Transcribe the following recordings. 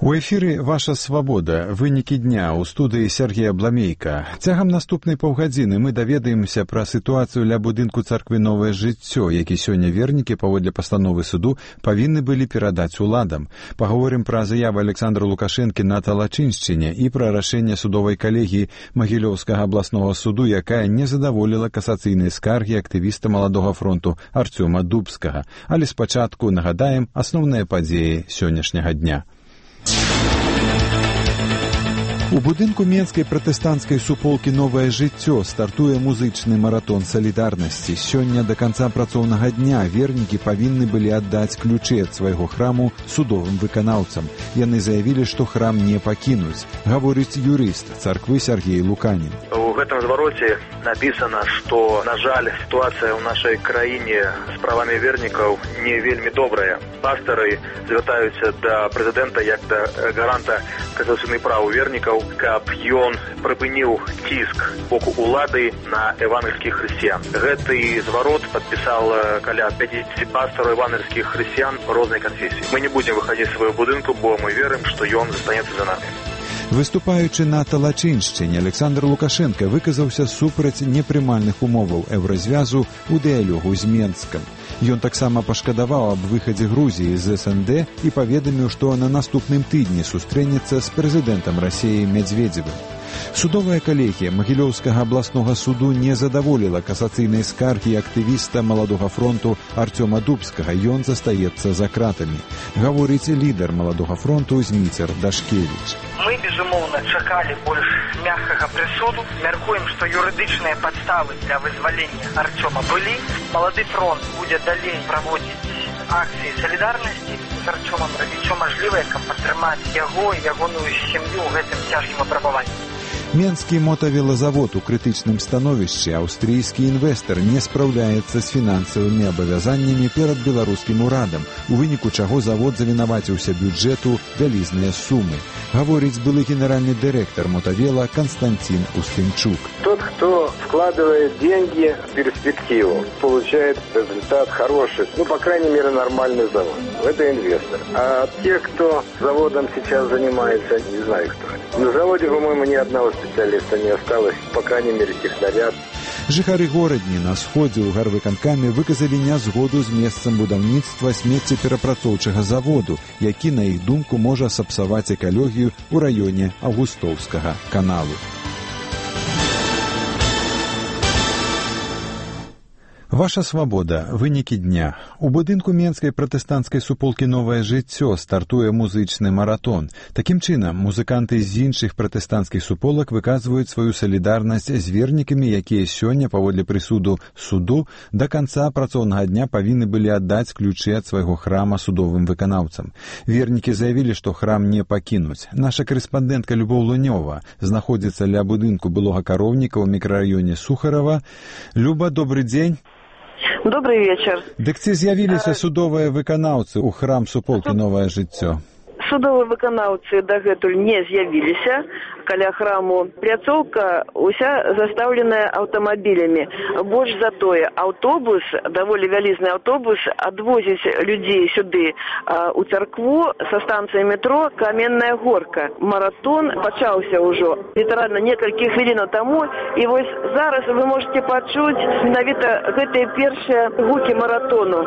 У эфіры «Ваша свабода», вынікі дня ў студыі Сергея Бламейка. Цягам наступнай паўгадзіны мы даведаемся пра сітуацыю ля будынку царквы «Новае жыццё», які сёння вернікі паводле пастановы суду павінны былі перадаць уладам. Паговорым пра заяву Александра Лукашэнкі на Талачыншчыне і пра рашэнне судовай калегіі Магілёўскага абласнога суду, якая не задаволіла касацыйнай скаргі актывіста Маладога фронту Арцёма Дубскага. Але спачатку нагадаем асноўныя падзеі сённяшняга дня. У будынку менскай пратэстанцкай суполкі «Новае жыццё» стартуе музычны маратон салідарнасці. Сёння да канца працоўнага дня вернікі павінны былі аддаць ключы ад свайго храму судовым выканаўцам. Яны заявілі, што храм не пакінуць, гаворыць юрыст царквы Сергей Луканін. У гэтым звароце напісана, што, на жаль, сітуацыя ў нашай краіне з правамі вернікаў не вельмі добрая. Пастары звяртаюцца да прэзідэнта як да гаранта касацыйных праў вернікаў, каб ён прыпыніў ціск боку улады на евангельскіх хрысціян. Гэты зварот падпісал каля 50 пастараў евангельскіх хрысціян рознай канфесіі. Мы не будзем выхадзіць з свайго будынку, бо мы верым, што ён застанецца за намі. Выступаючы на Талачыншчыне, Александр Лукашенко выказаўся супраць непрымальных умоваў еўразвязу ў дыялогу з Менскам. Ён таксама пашкадаваў аб выхадзе Грузіі з СНД і паведаміў, што на наступным тыдні сустрэнецца з прэзідэнтам Расіі Медведзевым. Судовая калегія Магілёўскага абласнога суду не задаволіла касацыйнай скаргі актывіста Маладога фронту Арцёма Дубскага. Ён застаецца за кратамі. Гаворыць лідар Маладога фронту Зміцер Дашкевіч. Мы, безумоўна, чакалі больш мяккага прысуду. Мяркуем, што юрыдычныя падставы для вызвалення Арцёма былі. Малады фронт будзе далей праводзіць акцыі салідарнасці з Арцёмам, рабіць усё мажлівае, каб падтрымаць яго і ягоную сям'ю ў гэтым цяжкім апрабаванні. Менскі мотавелазавод у крытычным становішчы. Аўстрыйскі інвестар не спраўляецца з фінансавымі абавязаннямі перад беларускім урадам, у выніку чаго завод завінаваціўся бюджэту вялізныя сумы. Гаворыць былы генеральны дырэктар мотавела Константин Устынчук. Тот, кто вкладывает деньги в перспективу, получает результат хороший, по крайней мере, нормальный завод. Это инвестор. А те, кто заводом сейчас занимается, не знаю кто. На заводе, по-моему, ни одного специалиста не осталось, по крайней мере, технаря. Жыхары горадні на сходзе ў гарвыканкаме выказалі нязгоду з месцам будаўніцтва смеццеперапрацоўчага заводу, які, на іх думку, можа сапсаваць экалогію ў раёне Аўгустоўскага каналу. Ваша свабода. Вынікі дня. У будынку менскай пратэстанцкай суполкі «Новае жыццё» стартуе музычны маратон. Такім чынам, музыканты з іншых пратэстанцкіх суполак выказваюць сваю салідарнасць з вернікамі, якія сёння, паводле прысуду суду, да канца працоўнага дня павінны былі аддаць ключы ад свайго храма судовым выканаўцам. Вернікі заявілі, што храм не пакінуць. Наша корэспандэнтка Любоў Лунёва знаходзіцца ля будынку былога кароўніка ў мікрараёне Сухарова. Люба, добры дзень. Добрый вечер. Дык ці з'явіліся судовыя выканаўцы ў храм суполкі «Новае жыццё»? Судовыя выканаўцы дагэтуль не з'явіліся. Каля храму пляцоўка уся застаўленая аўтамабілямі. Больш за тое, аўтобус, даволі вялізны аўтобус, адвозіць людзей сюды у царкву са станцыі метро Каменная Горка. Маратон пачаўся ўжо літаральна некалькі хвілінаў таму, і вось зараз вы можете пачуць менавіта гэтыя першыя гукі маратону.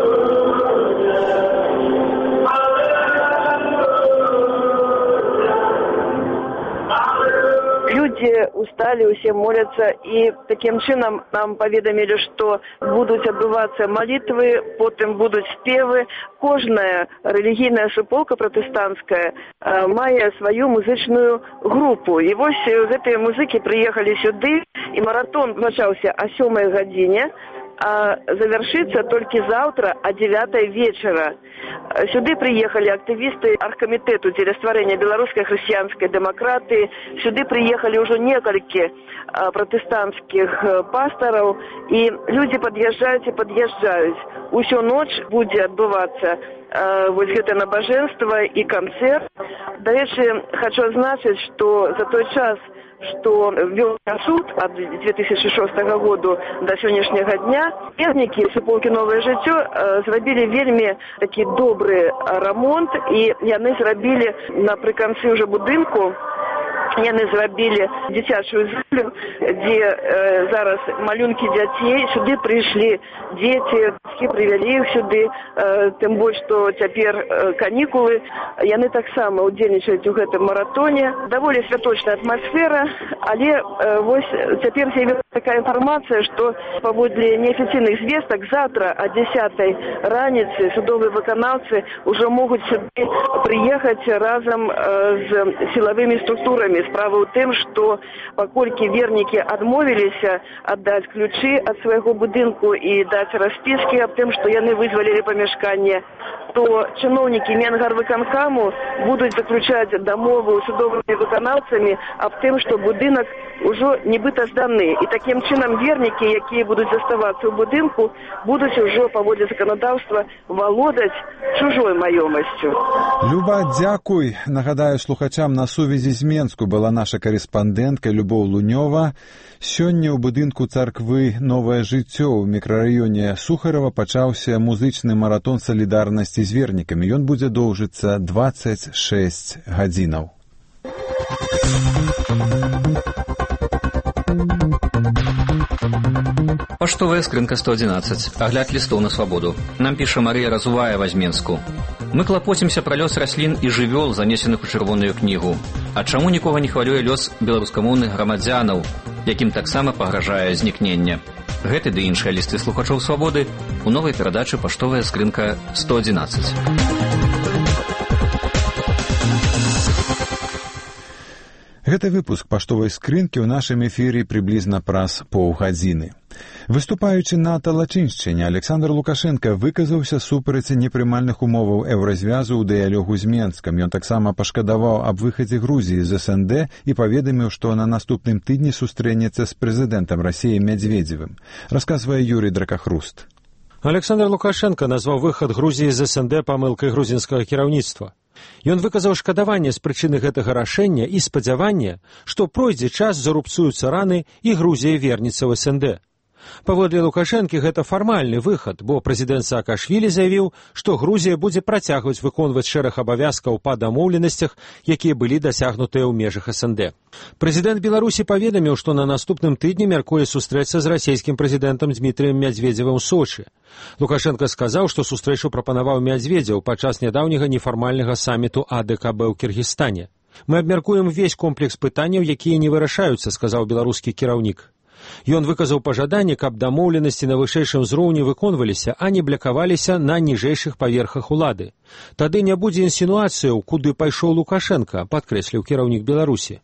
Люди устали, усе молятся, и таким чынам нам паведамілі, што будуць адбывацца малітвы, потым будуць спевы. Кожная рэлігійная суполка пратэстанцкая мае сваю музычную групу. І вось гэтыя музыкі прыехалі сюды, і маратон пачаўся о 7 гадзіне, а завершится только завтра о 9 вечера. Сюды приехали активисты аргкомитету для стварэння беларускай хрысціянскай дэмакратыі. Сюды приехали уже некалькі пратэстанцкіх пастараў, і люди подъезжают и подъезжают. Усю ноч будзе адбывацца вот это набоженство и концерт. Дальше хочу отзначить, что за той час, что вел суд от 2006 года до сегодняшнего дня, верники суполки «Новое життя» зробили вельми такий добрий ремонт, і вони зробили наприкінці вже будинку, яны зрабілі дзіцячую залю, дзе зараз малюнкі дзяцей, сюды прыйшлі дзеці, бацькі прывялі іх сюды, тым больш, што цяпер канікулы, яны таксама ўдзельнічаюць у гэтым маратоне. Даволі святочная атмасфера, але вось цяпер з'явілася такая інфармацыя, што паводле неафіцыйных звестак завтра о 10-й раніцы судовыя выканаўцы ўжо могуць сюды прыехаць разам з сілавымі структурамі. Справа ў тым, што паколькі вернікі адмовіліся аддаць ключы ад свайго будынку і даць распіскі аб тым, што яны вызвалілі памяшканне, то чыноўнікі Менгарвыканкаму будуць заключаць дамову з судовымі выканаўцамі аб тым, што будынак ужо нібыта зданы. І такім чынам вернікі, якія будуць заставацца ў будынку, будуць ужо паводле заканадаўства валодаць чужой маёмасцю. Люба, дзякуй. Нагадаю слухачам, на сувязі з Менску была наша карэспандэнтка Любоў Лунёва. Сёння ў будынку царквы «Новае жыццё» ў мікрараёне Сухарова пачаўся музычны маратон салідарнасці з вернікамі. Ён будзе доўжыцца 26 гадзінаў. Паштовая скрынка 111. Агляд лістоў на свабоду. Нам піша Марыя Разуваева з Менску. Мы клапоцімся пра лёс раслін і жывёл, занесеных у чырвоную кнігу. А чаму нікога не хвалюе лёс беларускамоўных грамадзянаў, якім таксама пагражае знікненне? Гэты ды іншыя лісты слухачоў свабоды у новай перадачы «Паштовая скрынка 111». Гэты выпуск паштовай скрынкі ў нашым эфіры прыблізна праз паўгадзіны. Выступаючы на Талачыншчыне, Александр Лукашенко выказаўся супраць непрымальных умоваў еўразвязу ў дыялогу з Менскам. Ён таксама пашкадаваў аб выхадзе Грузіі з СНД і паведаміў, што на наступным тыдні сустрэнецца з прэзідэнтам Расіі Медведзевым. Расказвае Юрий Дракахруст. Александр Лукашенко назваў выхад Грузіі з СНД памылкай грузінскага кіраўніцтва. Ён выказаў шкадаванне з прычыны гэтага рашэння і спадзяванне, што пройдзе час, зарубцуюцца раны і Грузія вернецца ў СНД. Паводле Лукашэнкі гэта фармальны выхад, бо прэзідэнт Саакашвілі заявіў, што Грузія будзе працягваць выконваць шэраг абавязкаў па дамоўленасцях, якія былі дасягнутыя ў межах СНД. Прэзідэнт Беларусі паведаміў, што на наступным тыдні мяркуе сустрэцца з расійскім прэзідэнтам Дмітрыем Медведзевым у Сочы. Лукашенко сказаў, што сустрэчу прапанаваў Медведзеў падчас нядаўняга нефармальнага саміту АДКБ ў Кіргізстане. Мы абмяркуем увесь комплекс пытанняў, якія не вырашаюцца, сказаў беларускі кіраўнік. Ён выказаў пажаданне, каб дамоўленасці на вышэйшым узроўні выконваліся, а не блякаваліся на ніжэйшых паверхах улады. Тады не будзе інсінуацыяў, куды пайшоў Лукашенко, падкрэсліў кіраўнік Беларусі.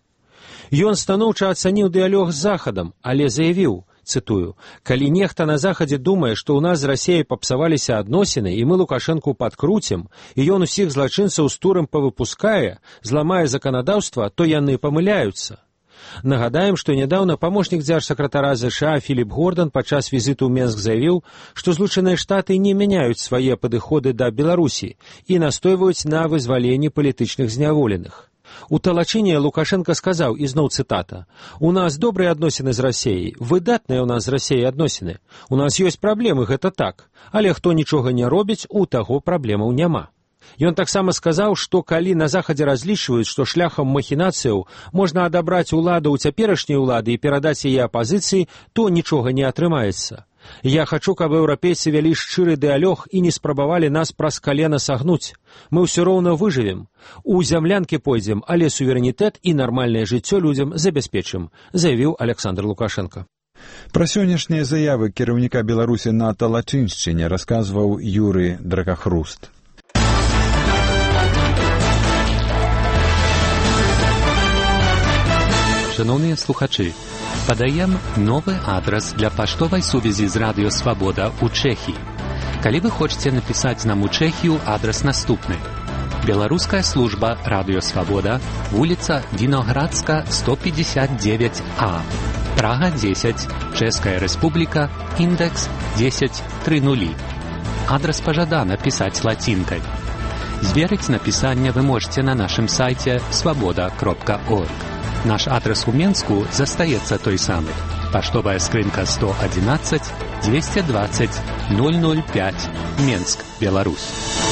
Ён станоўча ацаніў дыялог з Захадам, але заявіў, цытую, «Калі нехта на Захадзе думае, што ў нас з Расіяй папсаваліся адносіны, і мы Лукашэнку падкруцім, і ён усіх злачынцаў з турам павыпускае, зламае заканадаўства, то яны памыляюцца». Нагадаем, што нядаўна памочнік дзяржсакратара ЗША Філіп Гордан падчас візіту ў Менск заявіў, што Злучаныя Штаты не мяняюць свае падыходы да Беларусі і настойваюць на вызваленні палітычных зняволеных. У Талачыне Лукашенко сказаў, і зноў цытата, «У нас добрыя адносіны з Расіяй, выдатныя ў нас з Расіяй адносіны. У нас ёсць праблемы, гэта так, але хто нічога не робіць, у таго праблемаў няма». Ён таксама сказаў, што калі на Захадзе разлічваюць, што шляхам махінацыяў можна адабраць уладу ў цяперашняй улады і перадаць яе апазіцыі, то нічога не атрымаецца. Я хачу, каб еўрапейцы вялі шчыры дыялог і не спрабавалі нас праз калена сагнуць. Мы ўсё роўна выжывем. У зямлянкі пойдзем, але суверэнітэт і нармальнае жыццё людзям забяспечым, заявіў Александр Лукашенко. Пра сённяшнія заявы кіраўніка Беларусі на Талачыншчыне расказваў Юрий Дракахруст. Шановныя слухачы, падаем новы адрас для паштовай сувязі з Радыё Свабода ў Чэхіі. Калі вы хочаце напісаць нам у Чэхію, адрас наступны. Беларуская служба Радыё Свабода, вуліца Віноградска, 159А, Прага 10, Чэшская Рэспубліка, індэкс 1030. Адрас пажадана пісаць лацінкай. Зверыць напісанне вы можете на нашым сайце svoboda.org. Наш адрес у Менску застаецца той самы. Паштовая скрынка 111 220 005 Менск, Беларусь.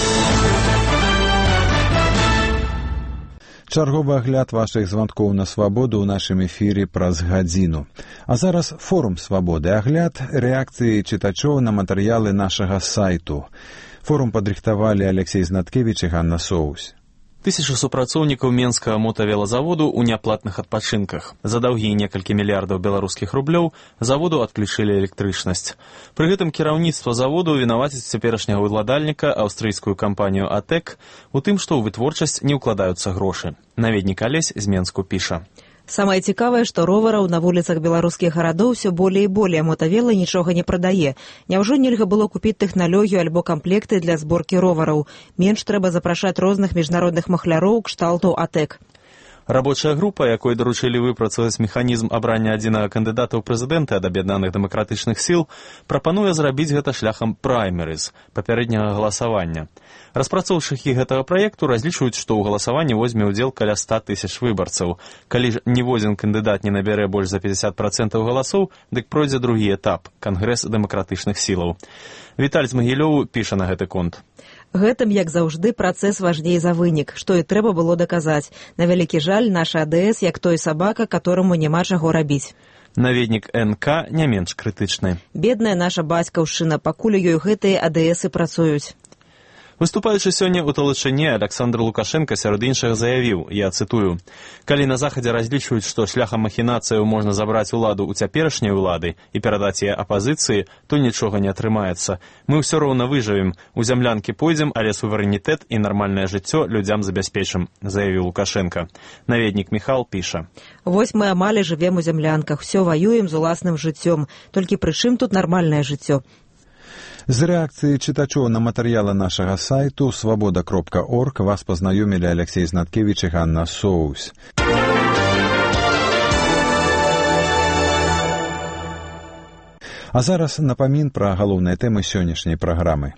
Чарговы агляд вашых званкоў на свабоду ў нашым эфіры праз гадзіну. А зараз форум свабоды, агляд рэакцыі чытачоў на матэрыялы нашага сайту. Форум падрыхтавалі Алексей Знаткевіч і Ганна Соус. Тысячы супрацоўнікаў Менскага мотавелазаводу ў няплатных адпачынках. За даўгі некалькі мільярдаў беларускіх рублёў заводу адключылі электрычнасць. Пры гэтым кіраўніцтва заводу вінаваціць цяперашняга ўладальніка аўстрыйскую кампанію «АТЭК» у тым, што ў вытворчасць не ўкладаюцца грошы. Наведнік Алесь з Менску піша. Самае цікавае, што ровараў на вуліцах беларускіх гарадоў усё болей і болей, а мотавела нічога не прадае. Няўжо нельга было купіць тэхналогію альбо камплекты для зборкі ровараў? Менш трэба запрашаць розных міжнародных махляроў кшталту «АТЭК». Рабочая група, якой даручылі выпрацаваць механізм абрання адзінага кандыдата ў прэзідэнты ад аб'яднаных дэмакратычных сіл, прапануе зрабіць гэта шляхам праймерыз, папярэдняга галасавання. Распрацоўшчыкі гэтага праекту разлічваюць, што ў галасаванні возьме ўдзел каля 100 000 выбарцаў. Калі ж ніводзін кандыдат не набярэ больш за 50% галасоў, дык пройдзе другі этап – Кангрэс дэмакратычных сілаў. Віталь з Магілёву піша на гэты конт. Гэтым, як заўжды, працэс важней за вынік, што і трэба было даказаць. На вялікі жаль, наша АДС, як той сабака, которому няма чаго рабіць. Наведнік НК не менш крытычны. Бедная наша бацькаўшчына, пакуль ёй гэтыя АДСы працуюць. Выступаючы сёння ў Талачыне, Александр Лукашенко сярод іншых заявіў, я цытую, «Калі на Захадзе разлічваюць, што шляхам махінацыяў можна забраць уладу ў цяперашняй улады і перадаць яе апазіцыі, то нічога не атрымаецца. Мы ўсё роўна выжывем, у зямлянкі пойдзем, але суверэнітэт і нармальнае жыццё людзям забяспечым», заявіў Лукашенко. Наведнік Міхал піша. Вось мы амаль жывем у зямлянках, усё ваюем з уласным жыццём. Толькі пры чым тут нармальнае жыццё? З рэакцыі чытачоў на матэрыялы нашага сайту svoboda.org вас пазнаёмілі Алексей Знаткевіч і Ганна Соус. А зараз напамін пра галоўныя тэмы сённяшняй праграмы.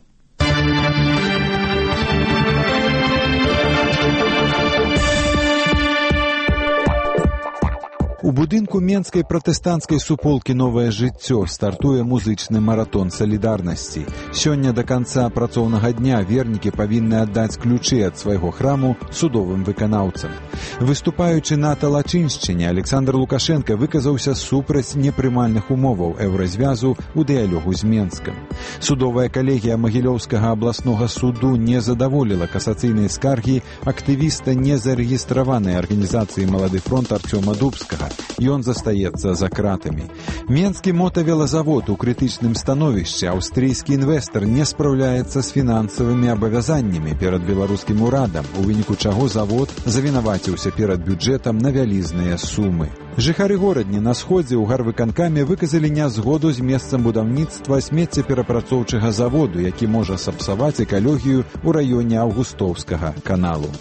У будынку Менскай пратэстанцкай суполкі «Новае жыццё» стартуе музычны маратон салідарнасці. Сёння да канца працоўнага дня вернікі павінны аддаць ключы ад свайго храму судовым выканаўцам. Выступаючы на Талачыншчыне, Александр Лукашенко выказаўся супраць непрымальных умоваў еўразвязу ў дыялогу з Менскам. Судовая калегія Магілёўскага абласнога суду не задаволіла касацыйнай скаргі актывіста незарэгістраванай арганізацыі «Малады фронт» Артёма Дубскага. Ён застаецца за кратамі. Менскі мотавелазавод у крытычным становішчы. Аўстрыйскі інвестар не спраўляецца з фінансавымі абавязаннямі перад беларускім урадам, у выніку чаго завод завінаваціўся перад бюджэтам на вялізныя сумы. Жыхары горадні на сходзе ў гарвыканкаме выказалі нязгоду з месцам будаўніцтва смеццеперапрацоўчага заводу, які можа сапсаваць экалогію ў раёне Аўгустоўскага каналу.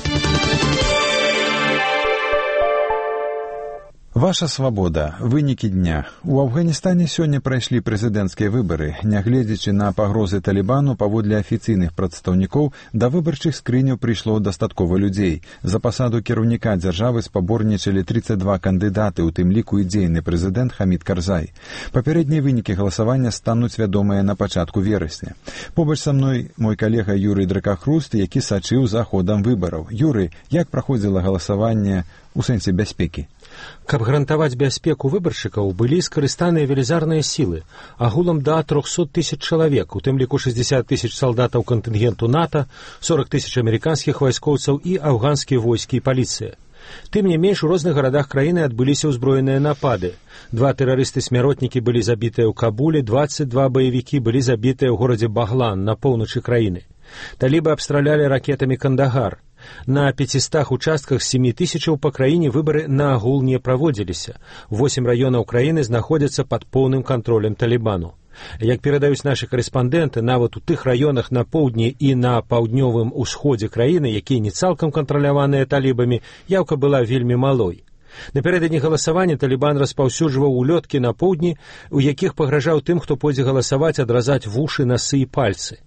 Ваша свабода. Вынікі дня. У Афганістане сёння прайшлі прэзідэнцкія выбары. Нягледзячы на пагрозы Талібану, паводле афіцыйных прадстаўнікоў, да выбарчых скрыняў прыйшло дастаткова людзей. За пасаду кіраўніка дзяржавы спаборнічалі 32 кандыдаты, у тым ліку і дзейны прэзідэнт Хамід Карзай. Папярэднія вынікі галасавання стануць вядомыя на пачатку верасня. Побач са мной мой калега Юрый Дракахруст, які сачыў за ходам выбараў. Юрый, як праходзіла галасаванне у сэнсе бяспекі? Каб гарантаваць бяспеку выбаршчыкаў, былі скарыстаныя велізарныя сілы, агулам да 300 000 чалавек, у тым ліку 60 000 салдатаў кантынгенту НАТО, 40 000 амерыканскіх вайскоўцаў і афганскія войскі і паліцыя. Тым не менш, у розных гарадах краіны адбыліся ўзброеныя напады. 2 тэрарысты-смяротнікі былі забітыя ў Кабуле, 22 баевікі былі забітыя ў горадзе Баглан на поўначы краіны. Талібы абстралялі ракетамі Кандагар. На 500 участках з 7 000 па краіне выбары наогул не праводзіліся. 8 раёнаў краіны знаходзяцца пад поўным кантролем Талібану. Як перадаюць нашы карэспандэнты, нават у тых раёнах на поўдні і на паўднёвым усходзе краіны, якія не цалкам кантраляваныя талібамі, яўка была вельмі малой. Напярэдадні галасавання Талібан распаўсюджваў улёткі на поўдні, у якіх пагражаў тым, хто пойдзе галасаваць, адразаць вушы, насы і пальцы.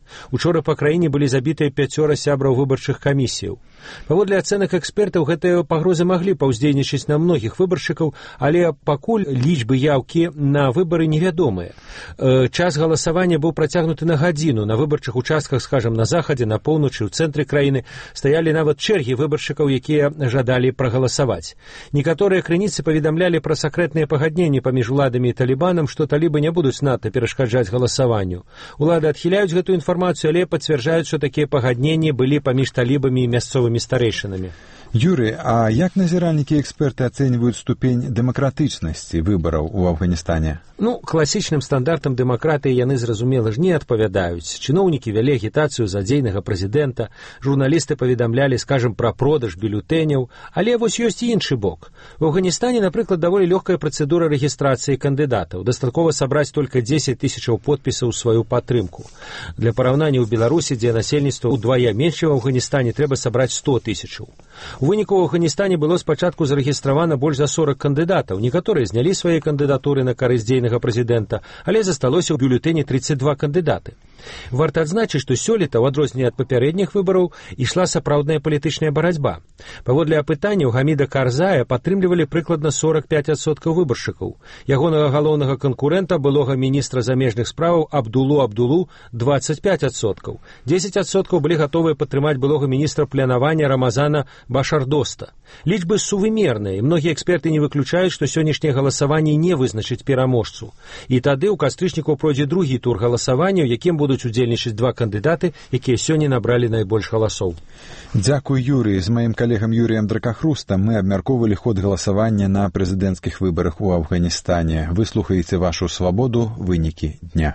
Учора па краіне былі забітыя 5 сябраў выбарчых камісіяў. Паводле ацэнак экспертаў, гэтыя пагрозы маглі паўздзейнічаць на многіх выбаршчыкаў, але пакуль лічбы яўкі на выбары невядомыя. Час галасавання быў працягнуты на гадзіну. На выбарчых участках, скажам, на захадзе, на поўначы, у цэнтры краіны стаялі нават чэргі выбаршчыкаў, якія жадалі прагаласаваць. Некаторыя крыніцы паведамлялі пра сакрэтныя пагадненні паміж уладамі і талібанам, што талібы не будуць надта перашкаджаць галасаванню. Улады адхіляюць гэтую інфармацыю, але пацвярджаюць, што такія пагадненні былі паміж талібамі і мясцовымі старэйшынамі. Юрий, а як назіральнікі і эксперты ацэньваюць ступень дэмакратычнасці выбараў у Афганістане? Класічным стандартам дэмакратыі яны, зразумела ж, не адпавядаюць. Чыноўнікі вялі агітацыю за дзейнага прэзідэнта, журналісты паведамлялі, скажам, пра продаж бюлетэняў, але вось ёсць і іншы бок. У Афганістане, напрыклад, даволі лёгкая працэдура рэгістрацыі кандыдатаў. Дастаткова сабраць толькі 10 000 подпісаў у сваю падтрымку. Для параўнання ў Беларусі, дзе насельніцтва ўдвая менш, чым у Афганістане, трэба сабраць 100 000. У выніку ў Афганістане было спачатку зарэгістравана больш за 40 кандыдатаў. Некаторыя знялі свае кандыдатуры на карысць дзейнага прэзідэнта, але засталося ў бюлетэні 32 кандыдаты. Варта адзначыць, што сёлета, ў адрозненне ад папярэдніх выбараў, ішла сапраўдная палітычная барацьба. Паводле апытанняў Гаміда Карзая падтрымлівалі прыкладна 45% выбаршчыкаў. Ягонага галоўнага канкурэнта, былога міністра замежных справаў Абдулу 25%. 10% былі гатовыя падтрымаць былога міністра планавання Рамазана Башардоста. Лічбы сувымерныя, і многія эксперты не выключаюць, што сённяшняе галасаванне не вызначыць пераможцу. І тады ў кастрычніку пройдзе другі тур галасавання, у якім будуць удзельнічаць 2 кандыдаты, якія сёння набралі найбольш галасоў. Дзякуй, Юрий. З маім калегам Юріем Дракахрустам мы абмяркоўвалі ход галасавання на прэзідэнцкіх выбарах у Афганістане. Вы слухаеце вашу свабоду, вынікі дня.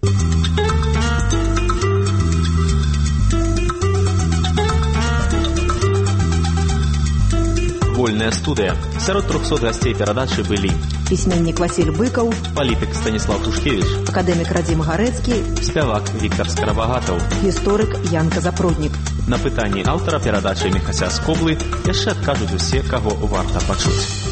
Вольная студыя. Сярод 300 гасцей перадачы былі пісьменнік Васіль Быкаў, палітык Станіслав Тушкевіч, акадэмік Радзім Гарэцкі, спявак Віктар Скарабагатаў, гісторык Янка Запроднік. На пытанні аўтара перадачы Міхася Скоблы яшчэ адкажуць усе, каго варта пачуць.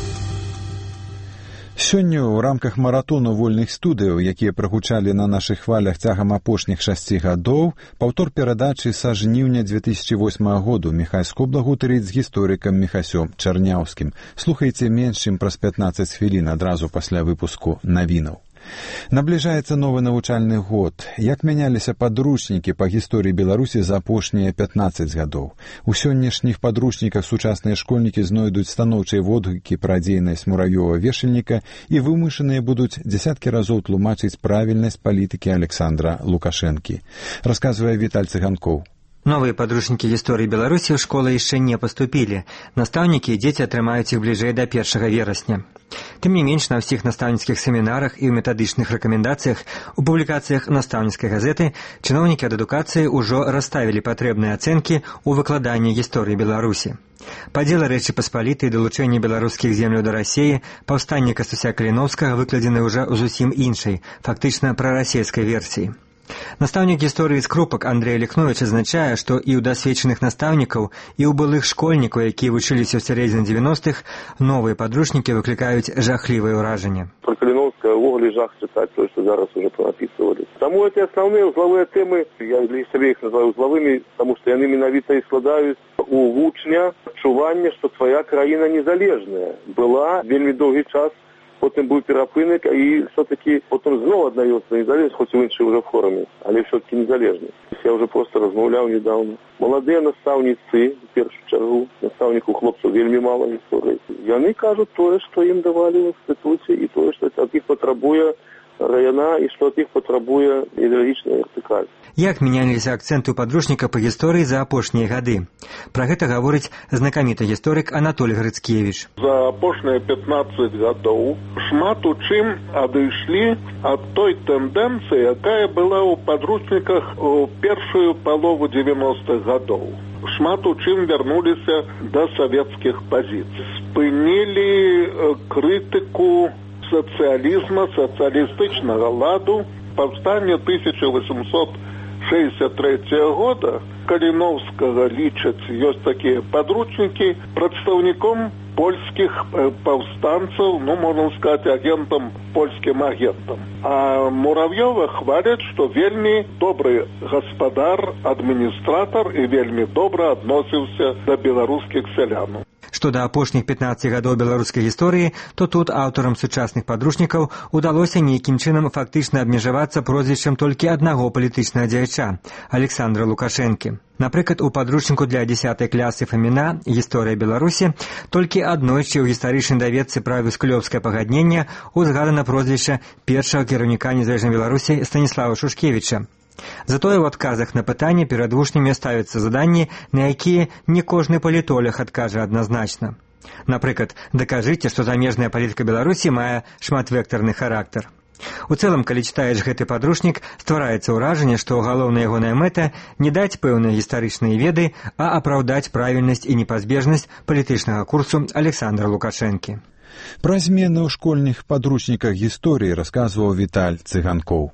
Сёння ў рамках маратону вольных студыяў, якія прагучалі на нашых хвалях цягам апошніх 6 гадоў, паўтор перадачы са жніўня 2008 году Міхась Скобла гутарыць з гісторыкам Міхасём Чарняўскім. Слухайце менш чым праз 15 хвілін адразу пасля выпуску навінаў. Набліжаецца новы навучальны год. Як мяняліся падручнікі па гісторыі Беларусі за апошнія 15 гадоў? У сённяшніх падручніках сучасныя школьнікі знойдуць станоўчыя водгукі пра дзейнасць муравёва-вешальніка і вымышаныя будуць дзесяткі разоў тлумачыць правільнасць палітыкі Александра Лукашэнкі. Расказвае Віталь Цыганкоў. Новыя падручнікі гісторыі Беларусі ў школы яшчэ не паступілі. Настаўнікі і дзеці атрымаюць іх бліжэй да 1 верасня. Тым не менш, на ўсіх настаўніцкіх семінарах і ў метадычных рэкамендацыях, у публікацыях настаўніцкай газеты чыноўнікі ад адукацыі ўжо расставілі патрэбныя ацэнкі ў выкладанні гісторыі Беларусі. Падзел Рэчы Паспалітай і далучэнне беларускіх земляў да Расіі, паўстанне Кастуся Каліноўскага выкладзены ўжо ў зусім іншай, фактычна прарасійскай версіі. Настаўнік гісторыі Скрупак Андрэй Ліхновіч азначае, што і ў дасведчаных настаўнікаў, і ў былых школьнікаў, якія вучыліся ў сярэдзіне 90-х, новыя падручнікі выклікаюць жахлівае ўражанне. Про Каліноўскага ўвогуле жах чытаць, тое, што зараз уже понапісывалі. Таму эти основные узловыя тэмы, я для сябе іх называю узловымі, таму што яны менавіта і складаюць у вучня адчуванне, што твая краіна незалежная. Была вельмі доўгі час, потым быў перапынак, і все-таки потым зноў аднаецца незалежнасць, хоць у іншай уже форме, але все-таки незалежнасць. Я уже просто размаўляў недавно. Маладыя настаўніцы, в першую чаргу, настаўніку хлопцаў вельмі мала гісторыі. Яны кажуць тое, што ім давалі в інстытуце, і тое, што ад іх патрабуе раяна, і што ад іх патрабуе ідэалагічная вертыкаль. Як мяняліся акцэнты ў падручніка па гісторыі за апошнія гады? Пра гэта гаворыць знакаміты гісторык Анатолій Грыцкевіч. За апошнія 15 гадоў шмат у чым адышлі ад той тэндэнцыі, якая была ў падручніках у першую палову 90-х гадоў. Шмат у чым вярнуліся да савецкіх пазіцый. Спынілі крытыку сацыялізма, сацыялістычнага ладу, паўстанне 1864 1963 года Калиновского лічаць, ёсць такія падручнікі, прадстаўніком польскіх паўстанцаў, можна сказаць, польскім агентам. А Муравьёва хваляць, што вельмі добры гаспадар, адміністратар і вельмі добра адносіўся да беларускіх сялянаў. Што да апошніх 15 гадоў беларускай гісторыі, то тут аўтарам сучасных падручнікаў удалося нейкім чынам фактычна абмежавацца прозвішчам толькі аднаго палітычнага дзеяча – Александра Лукашэнкі. Напрыклад, у падручніку для 10 класы Фаміна «Гісторыя Беларусі» толькі аднойчы ў гістарычнай даведцы пра Віскулёўскае пагадненне узгадана прозвішча першага кіраўніка незалежнай Беларусі Станіслава Шушкевіча. Затое ў адказах на пытанні перад вучнямі ставяцца заданні, на якія не кожны палітолог адкажа адназначна. Напрыклад, дакажыце, што замежная палітыка Беларусі мае шматвектарны характар. У цэлым, калі чытаеш гэты падручнік, ствараецца ўражанне, што галоўная ягоная мэта не даць пэўныя гістарычныя веды, а апраўдаць правільнасць і непазбежнасць палітычнага курсу Александра Лукашэнкі. Пра змены ў школьных падручніках гісторыі расказваў Віталь Цыганкоў.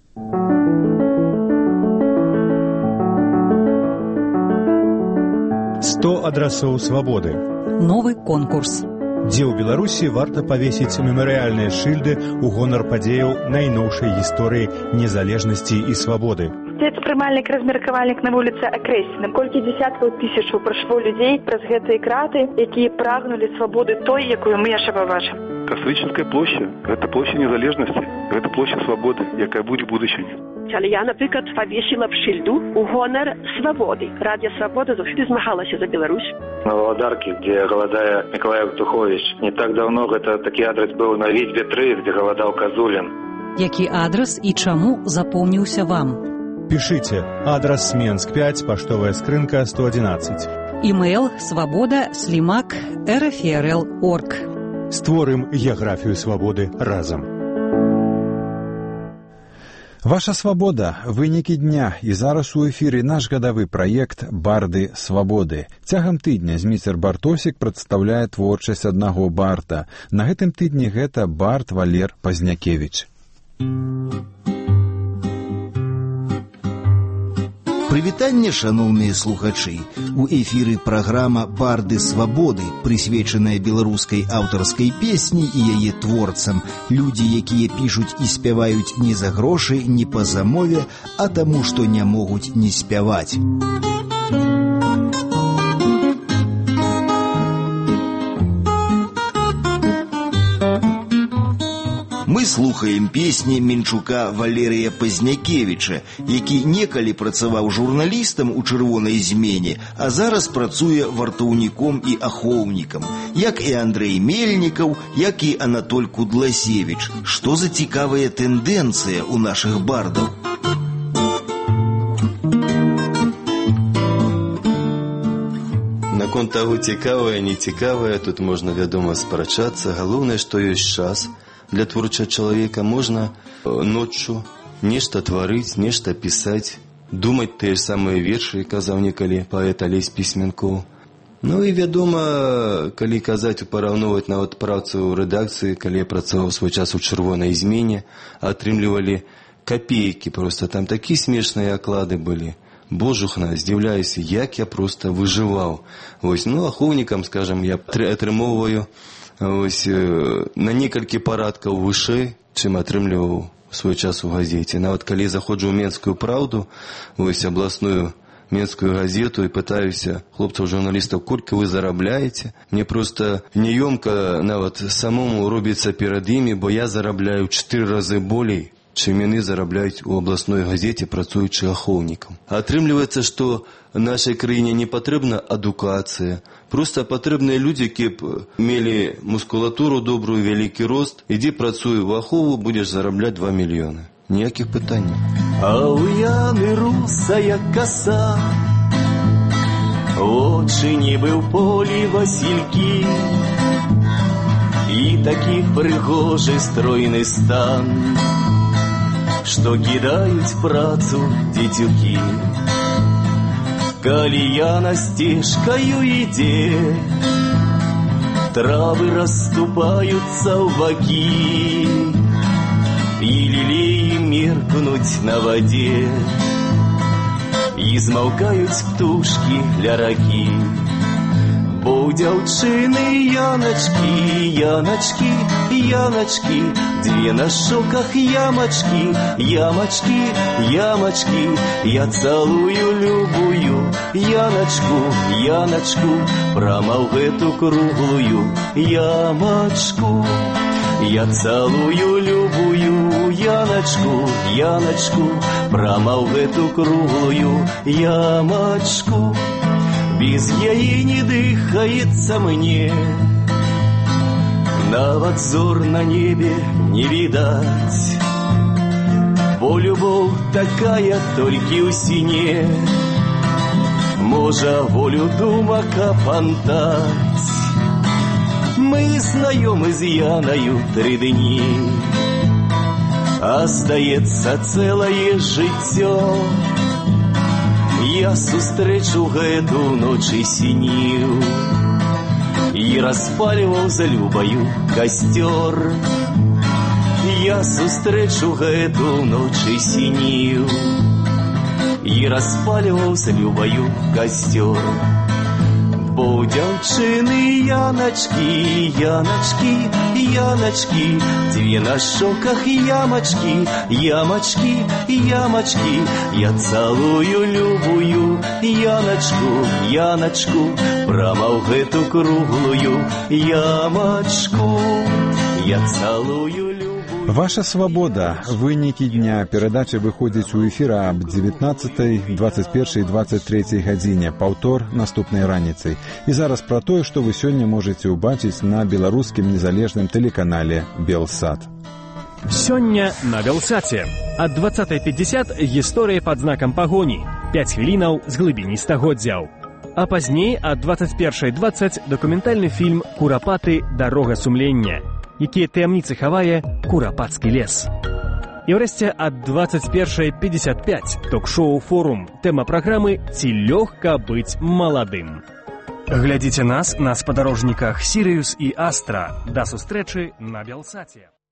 100 адрасоў свабоды. Новы конкурс. Дзе ў Беларусі варта павесіць мемарыяльныя шыльды ў гонар падзеяў найноўшай гісторыі незалежнасці і свабоды. Прымальнік-размеркавальнік на вуліцы Акрэсіна. Колькі дзесяткаў тысячаў прайшло людзей праз гэтыя краты, якія прагнулі свабоды той, якую мы яшчэ пабачым. Кастрычніцкая плошча – гэта плошча незалежнасці, гэта плошча свабоды, якая будзе будучыня. Але я, наприклад, павесіла б шыльду у гонар свабоды. Радіо «Свабода» заўсёды змагалася за Беларусь. На Валадарке, где голодая Николай Птухович. Не так давно это такі адрес быў на Вітьбе 3, где голодал Казулин. Які адрес і чаму запомніўся вам? Пішыце. Адрес Менск 5, паштовая скрынка 111. Email svoboda@rfrl.org. Створым геаграфію свабоды разам. Ваша свабода – вынікі дня, і зараз у эфіры наш гадавы праект «Барды свабоды». Цягам тыдня Зміцер Бартосік прадстаўляе творчасць аднаго барда. На гэтым тыдні гэта бард Валер Пазнякевіч. Прывітанне, шаноўныя слухачы! У эфіры праграма «Барды свабоды», прысвечаная беларускай аўтарскай песні і яе творцам. Людзі, якія пішуць і спяваюць не за грошы, не па замове, а таму, што не могуць не спяваць. Мы слухаем песні Менчука Валерія Пазнякевіча, які некалі працаваў журналістам у «Чырвонай змене», а зараз працуе вартаўніком і ахоўнікам, як і Андрэй Мельнікаў, як і Анатоль Кудласевіч. Што за цікавая тэндэнцыя ў нашых бардаў? Наконт таго, цікавае, не цікавае, тут можна, вядома, спрачацца. Галоўнае, што ёсць час. Для творчага чалавека можна ноччу нешта тварыць, нешта пісаць, думаць тыя ж самыя вершы, казаў некалі паэт Алесь Пісьменкоў. Ну і, вядома, калі казаць, параўноўваць нават працу ў рэдакцыі, калі я працаваў свой час у «Чырвонай змене», атрымлівалі капейкі проста, там такі смешныя аклады былі. Божухна, здзіўляюся, як я проста выжываў. Вось, ну, ахоўнікам, скажам, я атрымоўваю на некалькі парадкаў вышэй, чым атрымліваў свой час у газеце. Нават калі заходжу ў Менскую праўду, абласную Менскую газету, і пытаюся хлопцаў-журналістаў, колькі вы зарабляеце, мне проста няёмка нават самому робіцца перад імі, бо я зарабляю 4 разы болей, чым яны зарабляюць у абласной газеце, працуючы ахоўнікам. Атрымліваецца, што нашай краіне не патрэбна адукацыя, проста патрэбныя людзі, якія б мелі мускулатуру добрую, вялікі рост. Ідзі працуй у ахову, будзеш зарабляць 2 мільёны. Ніякіх пытанняў. А у Яны русая коса, очы нібы ў полі васількі, і такі прыгожы стройны стан, што кідаюць працу дзецюкі. Калі Яна сцежкаю ідзе, травы расступаюцца ў бакі, і лілеі меркнуць на вадзе. і змаўкаюць птушкі ля ракі. Бо ў дзяўчыны яначкі, яначкі, яначкі, дзве на шоках ямачкі, ямачкі, ямачкі. Я цалую любую яначку, яначку, прама ў гэту круглую ямачку. Я цалую любую яначку, яначку, прама ў гэту круглую ямачку. Без яе не дыхаецца мне, нават зор на небе не відаць. Бо любоў такая толькі ў сіне, можа волю думак апантаць. Мы знаёмы з Янаю 3 дні, а здаецца цэлае жыццё. Я сустрэчу гэту ноч і сініў, і распальваў за любаю касцёр. Я сустрэчу гэту ноч і сініў, і распальваў за любаю касцёр. Бо ў дзяўчыны яначкі, яначкі, яначкі, дзве на шоках ямачкі, ямачкі, ямачкі. Я цалую любую яначку, яначку, прама ў гэту круглую ямачку. Я цалую любую. Ваша свабода. Вынікі дня. Перадача выходзіць у эфір аб 19, 21 і 23 гадзіне, паўтор наступнай раніцай. І зараз пра тое, што вы сёння можаце ўбачыць на беларускім незалежным тэлеканале «Белсат». Сёння на «Белсаце». Ад 20:50 гісторыя пад знакам пагоні. 5 хвілінаў з глыбіні стагоддзяў. А пазней ад 21:20 дакументальны фільм «Курапаты. Дарога сумлення», якія таямніцы хавае курапацкі лес. І ўрэшце ад 21:55 ток-шоу «Форум». Тэма праграмы «Ці лёгка быць маладым». Глядзіце нас на спадарожніках «Сірыюс» і «Астра». Да сустрэчы на «Белсаце».